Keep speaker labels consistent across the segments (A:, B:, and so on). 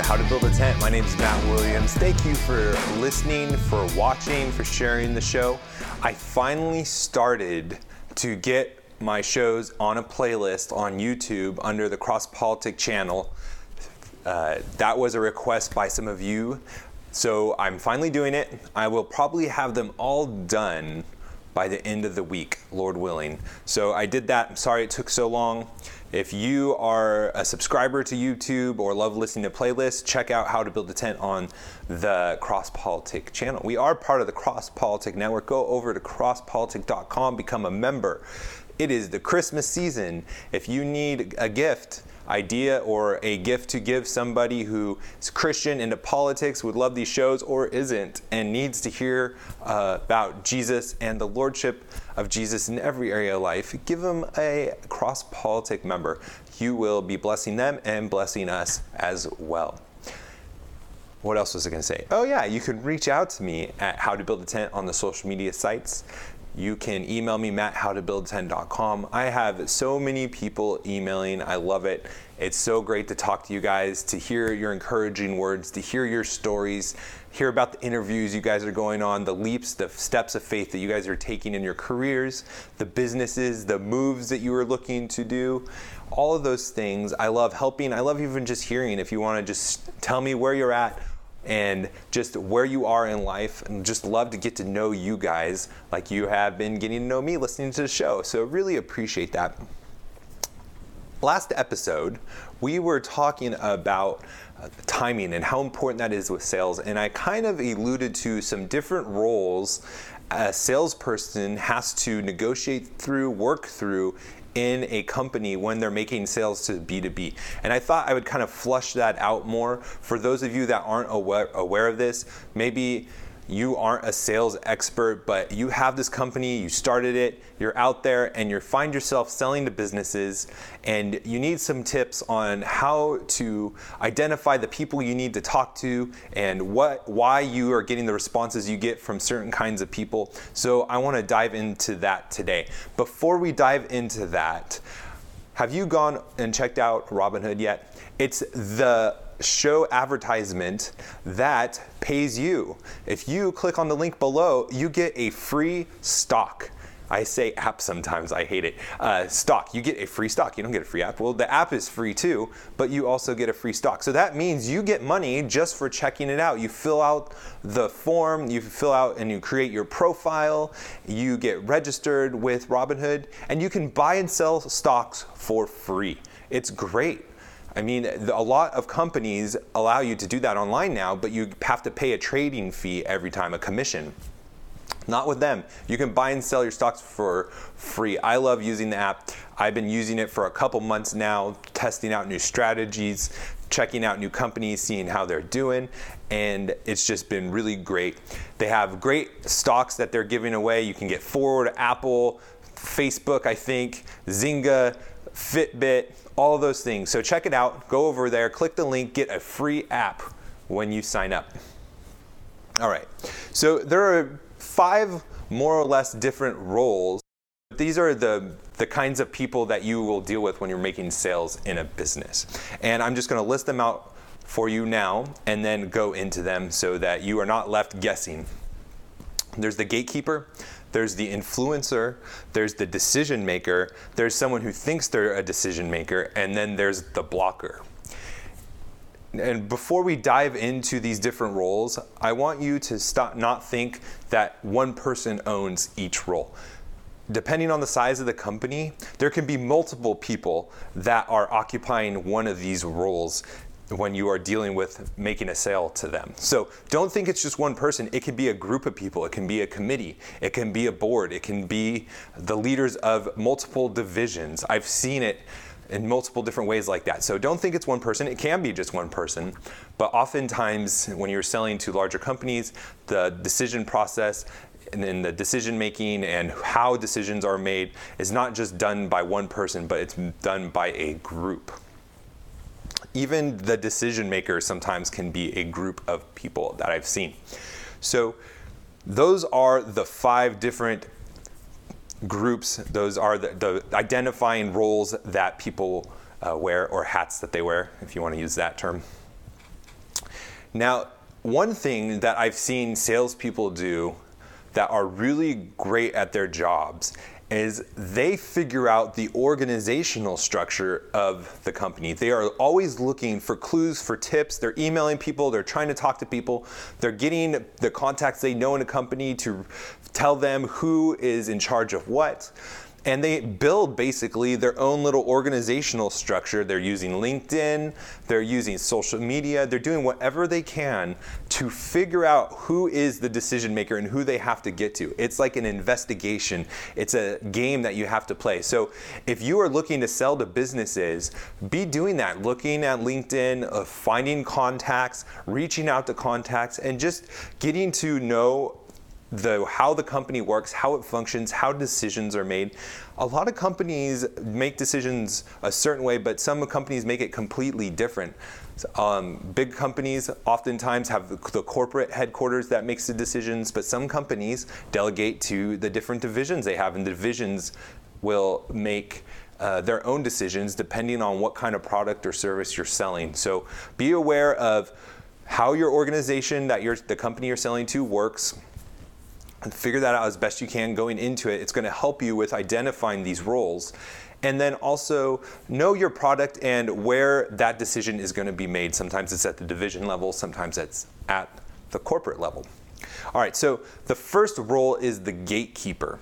A: How to Build a Tent. My name is Matt Williams. Thank you for listening, for watching, for sharing the show. I finally started to get my shows on a playlist on YouTube under the Cross Politic channel. That was a request by some of you, so I'm finally doing it. I will probably have them all done by the end of the week, Lord willing. So I did that. I'm sorry it took so long. If you are a subscriber to YouTube or love listening to playlists, check out How to Build a Tent on the Cross Politic channel. We are part of the Cross Politic network. Go over to crosspolitic.com, become a member. It is the Christmas season. If you need a gift idea or a gift to give somebody who is Christian into politics, would love these shows, or isn't, and needs to hear about Jesus and the lordship of Jesus in every area of life, give them a Cross Politic member. You will be blessing them and blessing us as well. What else was I going to say? Oh yeah, you can reach out to me at How to Build a Tent on the social media sites. You can email me, matt@howtobuildatent.com. I have so many people emailing. I love it. It's so great to talk to you guys, to hear your encouraging words, to hear your stories, hear about the interviews you guys are going on, the leaps, the steps of faith that you guys are taking in your careers, the businesses, the moves that you are looking to do. All of those things. I love helping. I love even just hearing. If you want to just tell me where you're at, and just where you are in life, and just love to get to know you guys like you have been getting to know me listening to the show. So really appreciate that. Last episode, we were talking about timing and how important that is with sales, and I kind of alluded to some different roles a salesperson has to negotiate through, work through in a company when they're making sales to B2B. And I thought I would kind of flush that out more for those of you that aren't aware of this. Maybe you aren't a sales expert, but you have this company, you started it, you're out there and you find yourself selling to businesses, and you need some tips on how to identify the people you need to talk to and why you are getting the responses you get from certain kinds of people. So I want to dive into that today. Before we dive into that, have you gone and checked out Robinhood yet? It's the show advertisement that pays you. If you click on the link below, you get a free stock. I say app sometimes, I hate it. Stock, you get a free stock. You don't get a free app. Well, the app is free too, but you also get a free stock. So that means you get money just for checking it out. You fill out the form, you fill out and you create your profile, you get registered with Robinhood, and you can buy and sell stocks for free. It's great. I mean, a lot of companies allow you to do that online now, but you have to pay a trading fee every time, a commission. Not with them. You can buy and sell your stocks for free. I love using the app. I've been using it for a couple months now, testing out new strategies, checking out new companies, seeing how they're doing, and it's just been really great. They have great stocks that they're giving away. You can get Ford, Apple, Facebook, I think, Zynga, Fitbit, all of those things. So check it out, go over there, click the link, get a free app when you sign up. All right, so there are 5 more or less different roles. These are the kinds of people that you will deal with when you're making sales in a business. And I'm just gonna list them out for you now and then go into them so that you are not left guessing. There's the gatekeeper, there's the influencer, there's the decision maker, there's someone who thinks they're a decision maker, and then there's the blocker. And before we dive into these different roles, I want you to not think that one person owns each role. Depending on the size of the company, there can be multiple people that are occupying one of these roles when you are dealing with making a sale to them. So don't think it's just one person. It can be a group of people. It can be a committee. It can be a board. It can be the leaders of multiple divisions. I've seen it in multiple different ways like that. So don't think it's one person. It can be just one person, but oftentimes when you're selling to larger companies, the decision process and then the decision making and how decisions are made is not just done by one person, but it's done by a group. Even the decision maker sometimes can be a group of people that I've seen. So those are the 5 different groups. Those are the identifying roles that people wear, or hats that they wear, if you want to use that term. Now, one thing that I've seen salespeople do that are really great at their jobs is they figure out the organizational structure of the company. They are always looking for clues, for tips. They're emailing people, they're trying to talk to people, they're getting the contacts they know in a company to tell them who is in charge of what. And they build basically their own little organizational structure. They're using LinkedIn, they're using social media, they're doing whatever they can to figure out who is the decision maker and who they have to get to. It's like an investigation. It's a game that you have to play. So if you are looking to sell to businesses, be doing that, looking at LinkedIn, finding contacts, reaching out to contacts, and just getting to know how the company works, how it functions, how decisions are made. A lot of companies make decisions a certain way, but some companies make it completely different. Big companies oftentimes have the corporate headquarters that makes the decisions, but some companies delegate to the different divisions they have, and the divisions will make their own decisions depending on what kind of product or service you're selling. So be aware of how your organization the company you're selling to works, and figure that out as best you can going into it. It's going to help you with identifying these roles. And then also know your product and where that decision is going to be made. Sometimes it's at the division level, sometimes it's at the corporate level. All right, so the first role is the gatekeeper.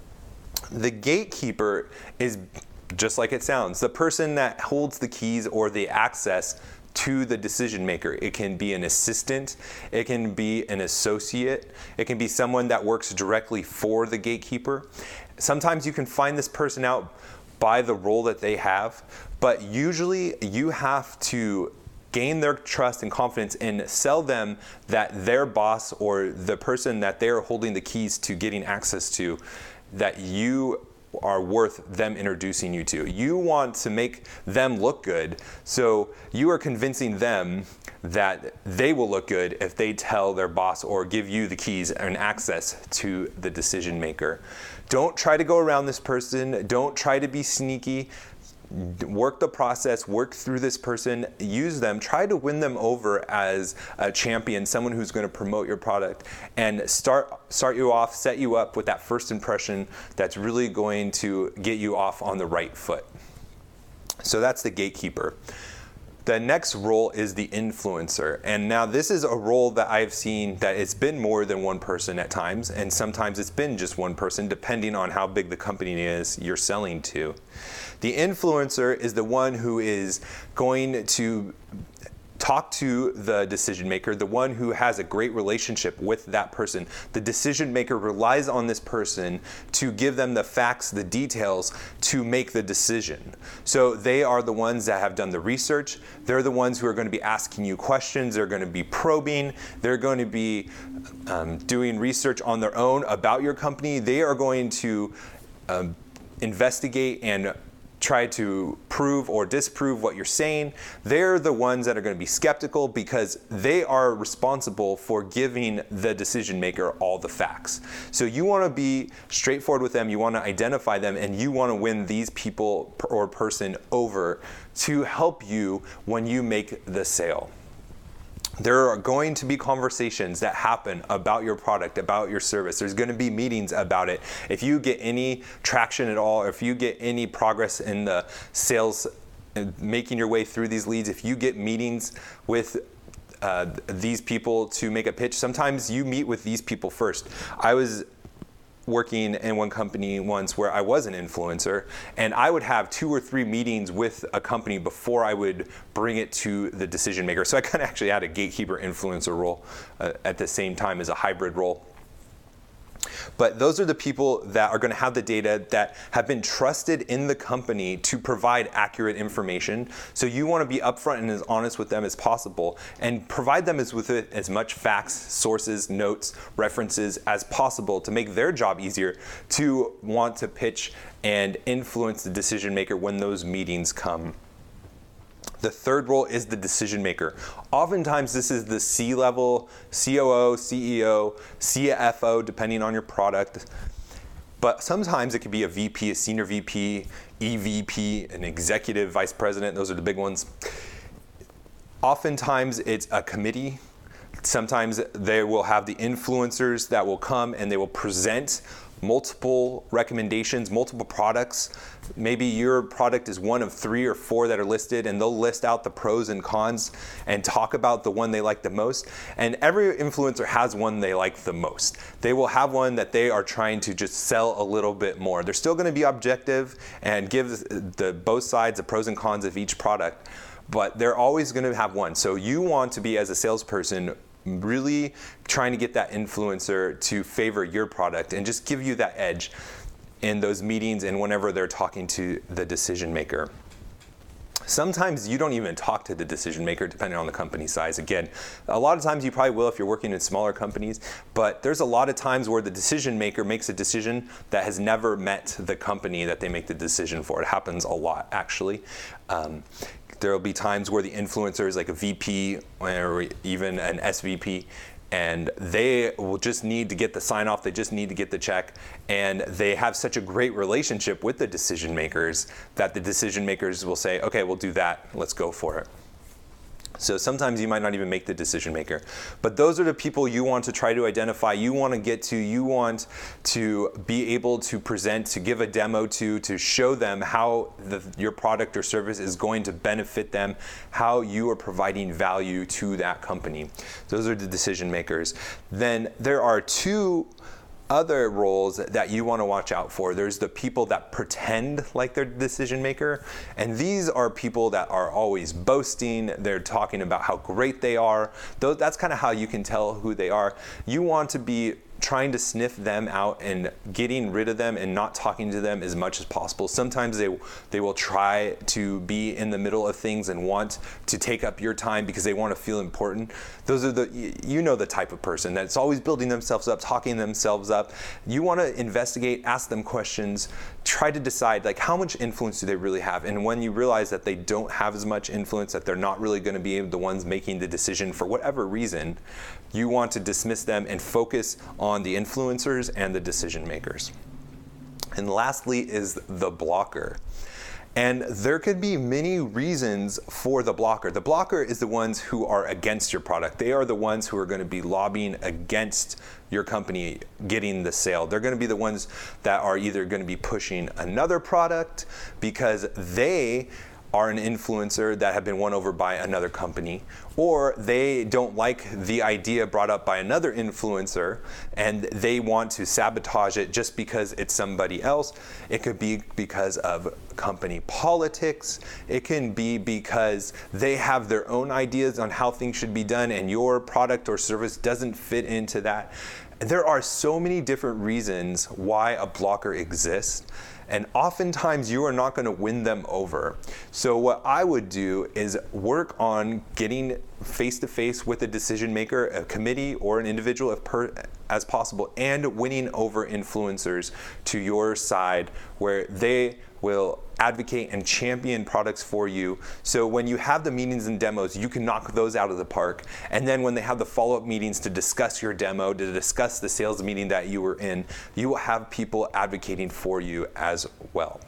A: The gatekeeper is just like it sounds, the person that holds the keys or the access to the decision maker. It can be an assistant, it can be an associate, it can be someone that works directly for the gatekeeper. Sometimes you can find this person out by the role that they have, but usually you have to gain their trust and confidence and sell them that their boss or the person that they're holding the keys to getting access to, that you are worth them introducing you to. You want to make them look good, so you are convincing them that they will look good if they tell their boss or give you the keys and access to the decision maker. Don't try to go around this person. Don't try to be sneaky. Work the process, work through this person, use them, try to win them over as a champion, someone who's going to promote your product, and start you off, set you up with that first impression that's really going to get you off on the right foot. So that's the gatekeeper. The next role is the influencer. And now this is a role that I've seen that it's been more than one person at times, and sometimes it's been just one person depending on how big the company is you're selling to. The influencer is the one who is going to talk to the decision maker, the one who has a great relationship with that person. The decision maker relies on this person to give them the facts, the details to make the decision. So they are the ones that have done the research. They're the ones who are going to be asking you questions. They're going to be probing. They're going to be doing research on their own about your company. They are going to investigate and try to prove or disprove what you're saying. They're the ones that are going to be skeptical because they are responsible for giving the decision maker all the facts. So you want to be straightforward with them, you want to identify them, and you want to win these people or person over to help you when you make the sale. There are going to be conversations that happen about your product, about your service. There's going to be meetings about it. If you get any traction at all, or if you get any progress in the sales and making your way through these leads, if you get meetings with these people to make a pitch, sometimes you meet with these people first. I was working in one company once where I was an influencer, and I would have 2 or 3 meetings with a company before I would bring it to the decision maker. So I kind of actually had a gatekeeper influencer role at the same time as a hybrid role. But those are the people that are going to have the data, that have been trusted in the company to provide accurate information. So you want to be upfront and as honest with them as possible, and provide them with as much facts, sources, notes, references as possible to make their job easier to want to pitch and influence the decision maker when those meetings come. The third role is the decision maker. Oftentimes this is the C-level, COO, CEO, CFO, depending on your product. But sometimes it could be a VP, a senior VP, EVP, an executive vice president. Those are the big ones. Oftentimes it's a committee Sometimes they will have the influencers that will come and they will present multiple recommendations, multiple products. Maybe your product is one of 3 or 4 that are listed, and they'll list out the pros and cons and talk about the one they like the most. And every influencer has one they like the most. They will have one that they are trying to just sell a little bit more. They're still going to be objective and give the both sides the pros and cons of each product, but they're always going to have one. So you want to be, as a salesperson, really trying to get that influencer to favor your product and just give you that edge in those meetings and whenever they're talking to the decision maker. Sometimes you don't even talk to the decision maker, depending on the company size. Again, a lot of times you probably will if you're working in smaller companies, but there's a lot of times where the decision maker makes a decision that has never met the company that they make the decision for. It happens a lot, actually. There will be times where the influencer is like a VP or even an SVP, and they will just need to get the sign off, they just need to get the check, and they have such a great relationship with the decision makers that the decision makers will say, okay, we'll do that, let's go for it. So sometimes you might not even make the decision maker. But those are the people you want to try to identify, you want to get to, you want to be able to present, to give a demo to show them how your product or service is going to benefit them, how you are providing value to that company. Those are the decision makers. Then there are 2 other roles that you want to watch out for. There's the people that pretend like they're the decision maker, and these are people that are always boasting. They're talking about how great they are. That's kind of how you can tell who they are. You want to be trying to sniff them out and getting rid of them and not talking to them as much as possible. Sometimes they will try to be in the middle of things and want to take up your time because they want to feel important. Those are the type of person that's always building themselves up, talking themselves up. You want to investigate, ask them questions, try to decide like how much influence do they really have. And when you realize that they don't have as much influence, that they're not really going to be the ones making the decision for whatever reason, you want to dismiss them and focus on the influencers and the decision makers. And lastly is the blocker. And there could be many reasons for the blocker. The blocker is the ones who are against your product. They are the ones who are going to be lobbying against your company getting the sale. They're going to be the ones that are either going to be pushing another product because they are an influencer that have been won over by another company, or they don't like the idea brought up by another influencer and they want to sabotage it just because it's somebody else. It could be because of company politics. It can be because they have their own ideas on how things should be done and your product or service doesn't fit into that. There are so many different reasons why a blocker exists. And oftentimes you are not going to win them over. So what I would do is work on getting face-to-face with a decision maker, a committee, or an individual as possible, and winning over influencers to your side where they will advocate and champion products for you. So when you have the meetings and demos, you can knock those out of the park. And then when they have the follow-up meetings to discuss your demo, to discuss the sales meeting that you were in, you will have people advocating for you as well.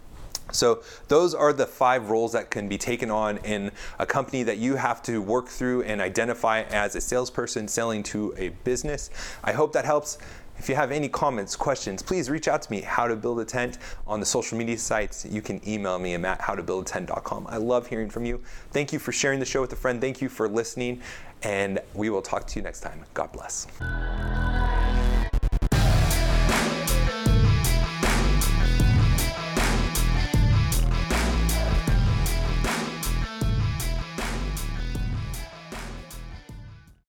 A: So those are the 5 roles that can be taken on in a company that you have to work through and identify as a salesperson selling to a business. I hope that helps. If you have any comments, questions, please reach out to me, How to Build a Tent, on the social media sites. You can email me at howtobuildatent.com. I love hearing from you. Thank you for sharing the show with a friend. Thank you for listening, and we will talk to you next time. God bless.